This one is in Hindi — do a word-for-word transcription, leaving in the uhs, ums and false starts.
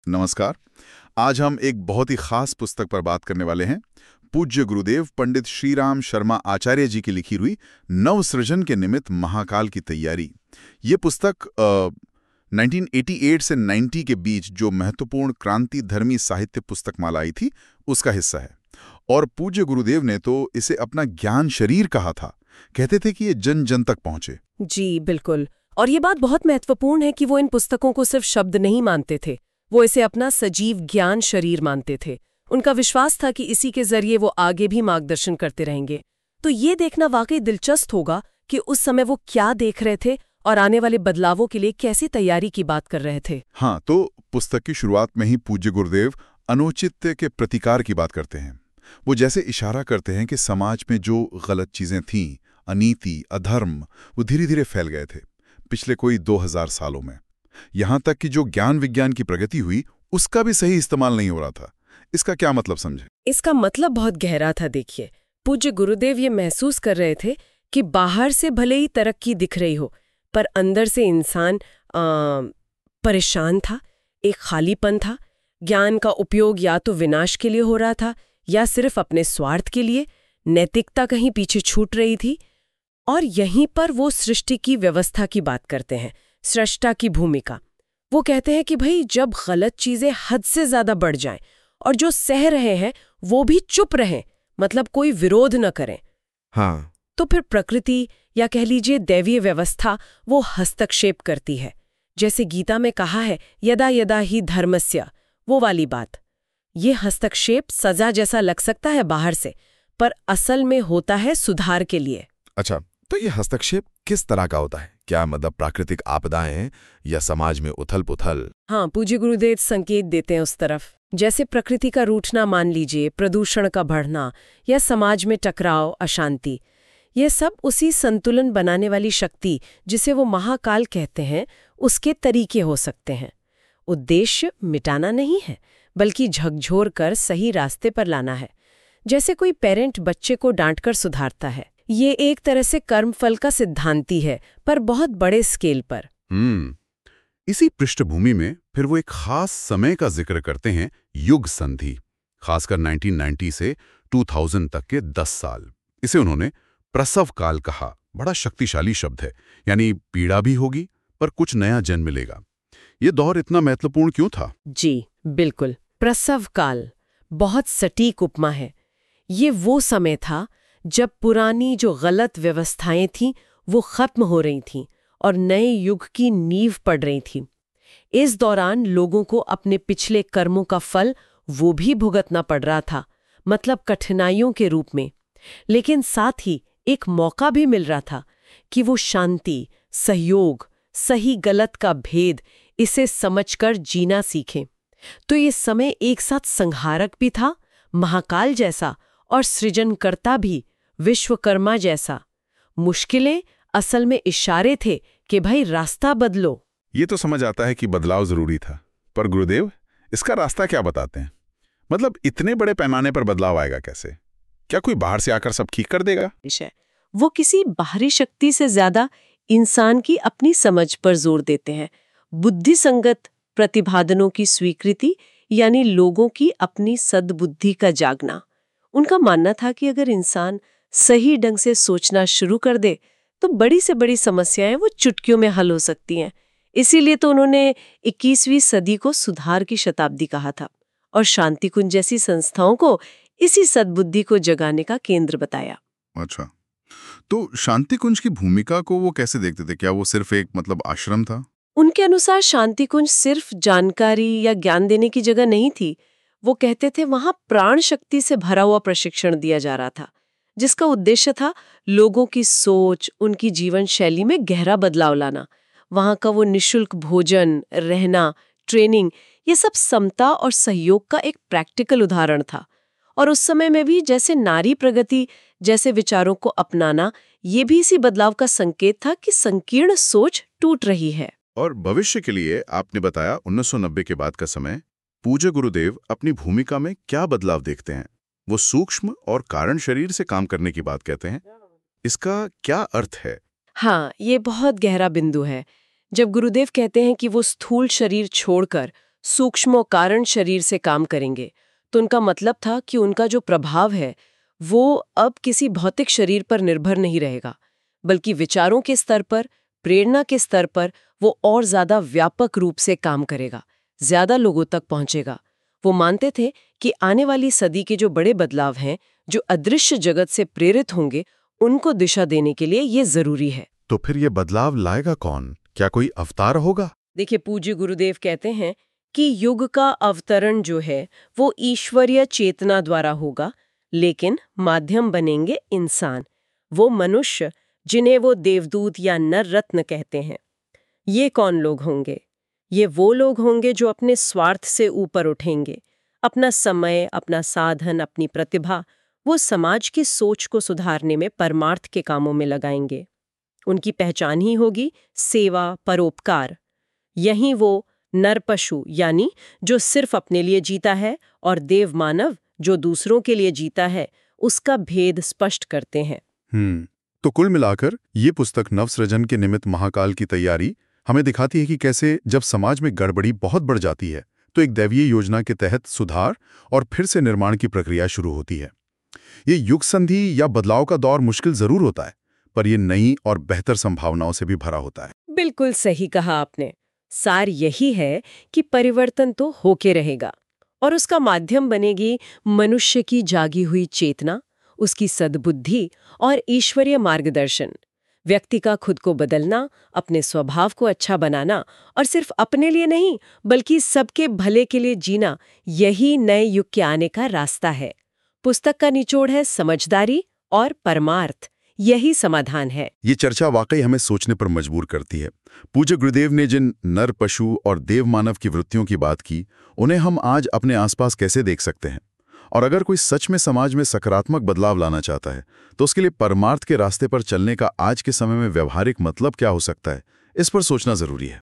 नमस्कार। आज हम एक बहुत ही खास पुस्तक पर बात करने वाले हैं। पूज्य गुरुदेव पंडित श्रीराम शर्मा आचार्य जी की लिखी हुई नवसृजन के निमित्त महाकाल की तैयारी। ये पुस्तक आ, उन्नीस सौ अट्ठासी से नब्बे के बीच जो महत्वपूर्ण क्रांति धर्मी साहित्य पुस्तक माला आई थी उसका हिस्सा है। और पूज्य गुरुदेव ने तो इसे अपना ज्ञान शरीर कहा था। कहते थे कि ये जन जन तक पहुंचे। जी बिल्कुल। और ये बात बहुत महत्वपूर्ण है कि वो इन पुस्तकों को सिर्फ शब्द नहीं मानते थे, वो इसे अपना सजीव ज्ञान शरीर मानते थे। उनका विश्वास था कि इसी के जरिए वो आगे भी मार्गदर्शन करते रहेंगे। तो ये देखना वाकई दिलचस्प होगा कि उस समय वो क्या देख रहे थे और आने वाले बदलावों के लिए कैसी तैयारी की बात कर रहे थे। हाँ, तो पुस्तक की शुरुआत में ही पूज्य गुरुदेव अनुचित्य के प्रतिकार की बात करते हैं। वो जैसे इशारा करते हैं कि समाज में जो गलत चीजें थीं, अनीति, अधर्म, वो धीरे धीरे फैल गए थे पिछले कोई दो हजार सालों में। यहां तक कि जो ज्ञान विज्ञान की प्रगति हुई उसका भी सही इस्तेमाल नहीं हो रहा था। इसका क्या मतलब समझे? इसका मतलब बहुत गहरा था। देखिए, पूज्य गुरुदेव ये महसूस कर रहे थे कि बाहर से भले ही तरक्की दिख रही हो, पर अंदर से इंसान आ, परेशान था, एक खालीपन था। ज्ञान का उपयोग या तो विनाश के लिए हो रहा था या सिर्फ अपने स्वार्थ के लिए। नैतिकता कहीं पीछे छूट रही थी। और यहीं पर वो सृष्टि की व्यवस्था की बात करते हैं, सृष्टा की भूमिका। वो कहते हैं कि भाई जब गलत चीजें हद से ज्यादा बढ़ जाएं और जो सह रहे हैं वो भी चुप रहें, मतलब कोई विरोध न करें, हाँ, तो फिर प्रकृति या कह लीजिए दैवीय व्यवस्था वो हस्तक्षेप करती है। जैसे गीता में कहा है, यदा यदा ही धर्मस्य, वो वाली बात। ये हस्तक्षेप सजा जैसा लग सकता है बाहर से, पर असल में होता है सुधार के लिए। अच्छा, तो ये हस्तक्षेप किस तरह का होता है? क्या मतलब प्राकृतिक आपदाएं या समाज में उथल पुथल? हाँ, पूज्य गुरुदेव संकेत देते हैं उस तरफ। जैसे प्रकृति का रूठना मान लीजिए, प्रदूषण का बढ़ना या समाज में टकराव, अशांति, ये सब उसी संतुलन बनाने वाली शक्ति जिसे वो महाकाल कहते हैं उसके तरीके हो सकते हैं। उद्देश्य मिटाना नहीं है, बल्कि झकझोर कर सही रास्ते पर लाना है। जैसे कोई पेरेंट बच्चे को डांटकर सुधारता है। ये एक तरह से कर्मफल का सिद्धांती है, पर बहुत बड़े स्केल पर। हम्म इसी पृष्ठभूमि में फिर वो एक खास समय का जिक्र करते हैं, युग संधि। खासकर उन्नीस सौ नब्बे से दो हज़ार तक के दस साल। इसे उन्होंने प्रसव काल कहा। बड़ा शक्तिशाली शब्द है, यानी पीड़ा भी होगी पर कुछ नया जन्म मिलेगा। ये दौर इतना महत्वपूर्ण क्यों था? जी बिल्कुल, प्रसव काल बहुत सटीक उपमा है। ये वो समय था जब पुरानी जो गलत व्यवस्थाएं थीं वो खत्म हो रही थीं और नए युग की नींव पड़ रही थी। इस दौरान लोगों को अपने पिछले कर्मों का फल वो भी भुगतना पड़ रहा था, मतलब कठिनाइयों के रूप में। लेकिन साथ ही एक मौका भी मिल रहा था कि वो शांति, सहयोग, सही गलत का भेद, इसे समझकर जीना सीखें। तो ये समय एक साथ संहारक भी था, महाकाल जैसा, और सृजनकर्ता भी, विश्वकर्मा जैसा। मुश्किलें असल में इशारे थे कि भाई रास्ता बदलो। ये तो समझ आता है कि बदलाव जरूरी था, पर गुरुदेव इसका रास्ता क्या बताते हैं? मतलब इतने बड़े पैमाने पर बदलाव आएगा कैसे? क्या कोई बाहर से आकर सब ठीक कर देगा? विषय वो किसी बाहरी शक्ति से ज्यादा इंसान की अपनी समझ पर जोर देते हैं। बुद्धि संगत प्रतिभादनों की स्वीकृति, यानी लोगों की अपनी सद्बुद्धि का जागना। उनका मानना था कि अगर इंसान सही ढंग से सोचना शुरू कर दे तो बड़ी से बड़ी समस्याएं वो चुटकियों में हल हो सकती हैं। इसीलिए तो उन्होंने इक्कीसवीं सदी को सुधार की शताब्दी कहा था और शांति कुंज जैसी संस्थाओं को इसी सद्बुद्धि को जगाने का केंद्र बताया। अच्छा, तो शांति कुंज की भूमिका को वो कैसे देखते थे? क्या वो सिर्फ एक मतलब आश्रम था? उनके अनुसार शांति कुंज सिर्फ जानकारी या ज्ञान देने की जगह नहीं थी। वो कहते थे वहां प्राण शक्ति से भरा हुआ प्रशिक्षण दिया जा रहा था, जिसका उद्देश्य था लोगों की सोच, उनकी जीवन शैली में गहरा बदलाव लाना। वहां का वो निशुल्क भोजन, रहना, ट्रेनिंग, ये सब समता और सहयोग का एक प्रैक्टिकल उदाहरण था। और उस समय में भी जैसे नारी प्रगति जैसे विचारों को अपनाना, ये भी इसी बदलाव का संकेत था कि संकीर्ण सोच टूट रही है। और भविष्य के लिए आपने बताया उन्नीस सौ नब्बे के बाद का समय। पूज्य गुरुदेव अपनी भूमिका में क्या बदलाव देखते हैं? वो सूक्ष्म और कारण शरीर से काम करने की बात कहते हैं। इसका क्या अर्थ है? हाँ, ये बहुत गहरा बिंदु है। जब गुरुदेव कहते हैं कि वो स्थूल शरीर छोड़कर सूक्ष्म कारण शरीर से काम करेंगे। तो उनका मतलब था कि उनका जो प्रभाव है वो अब किसी भौतिक शरीर पर निर्भर नहीं रहेगा, बल्कि विचारों के स्तर पर, प्रेरणा के स्तर पर वो और ज्यादा व्यापक रूप से काम करेगा, ज्यादा लोगों तक पहुंचेगा। वो मानते थे कि आने वाली सदी के जो बड़े बदलाव हैं, जो अदृश्य जगत से प्रेरित होंगे, उनको दिशा देने के लिए ये जरूरी है। तो फिर ये बदलाव लाएगा कौन? क्या कोई अवतार होगा? देखिए, पूज्य गुरुदेव कहते हैं कि युग का अवतरण जो है वो ईश्वरीय चेतना द्वारा होगा, लेकिन माध्यम बनेंगे इंसान, वो मनुष्य जिन्हें वो देवदूत या नर रत्न कहते हैं। ये कौन लोग होंगे? ये वो लोग होंगे जो अपने स्वार्थ से ऊपर उठेंगे, अपना समय, अपना साधन, अपनी प्रतिभा वो समाज की सोच को सुधारने में परमार्थ के कामों में लगाएंगे। उनकी पहचान ही होगी सेवा, परोपकार। यही वो नर पशु यानी जो सिर्फ अपने लिए जीता है और देव मानव जो दूसरों के लिए जीता है, उसका भेद स्पष्ट करते हैं। हम्म तो कुल मिलाकर ये पुस्तक नवसृजन के निमित्त महाकाल की तैयारी हमें दिखाती है कि कैसे जब समाज में गड़बड़ी बहुत बढ़ जाती है तो एक दैवीय योजना के तहत सुधार और फिर से निर्माण की प्रक्रिया शुरू होती है। ये युग संधि या बदलाव का दौर मुश्किल जरूर होता है, पर ये नई और बेहतर संभावनाओं से भी भरा होता है। बिल्कुल सही कहा आपने। सार यही है कि परिवर्तन तो होके रहेगा और उसका माध्यम बनेगी मनुष्य की जागी हुई चेतना, उसकी सद्बुद्धि और ईश्वरीय मार्गदर्शन। व्यक्ति का खुद को बदलना, अपने स्वभाव को अच्छा बनाना और सिर्फ अपने लिए नहीं बल्कि सबके भले के लिए जीना, यही नए युग के आने का रास्ता है। पुस्तक का निचोड़ है समझदारी और परमार्थ, यही समाधान है। ये चर्चा वाकई हमें सोचने पर मजबूर करती है। पूज्य गुरुदेव ने जिन नर, पशु और देव मानव की वृत्तियों की बात की, उन्हें हम आज अपने आसपास कैसे देख सकते हैं? और अगर कोई सच में समाज में सकारात्मक बदलाव लाना चाहता है तो उसके लिए परमार्थ के रास्ते पर चलने का आज के समय में व्यवहारिक मतलब क्या हो सकता है, इस पर सोचना जरूरी है।